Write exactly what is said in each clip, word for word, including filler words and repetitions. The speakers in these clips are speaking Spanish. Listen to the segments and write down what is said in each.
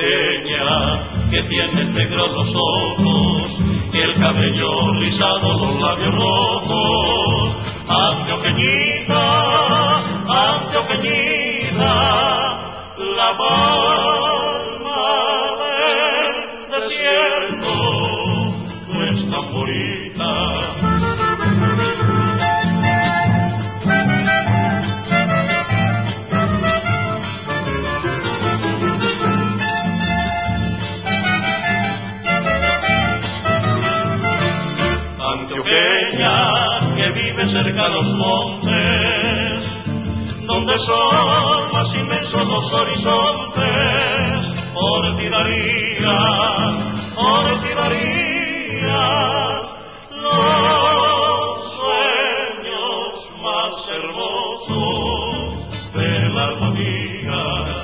antioqueña, que tienes negros los ojos y el cabello rizado, los labios rojos. Antioqueñita, antioqueñita, la palma del desierto no es tan bonita. Antioqueña, que vive cerca de los montes, donde son más inmensos los horizontes, por ti daría, por ti daría los sueños más hermosos del alma mía.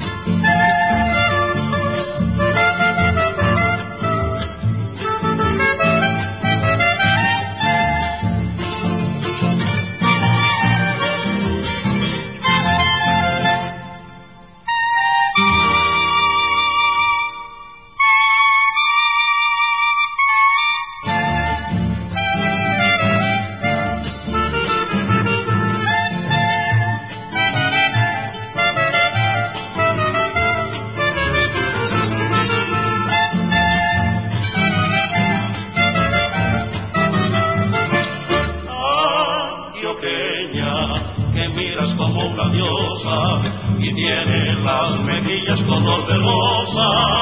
Que miras como una diosa y tiene las mejillas color de rosa.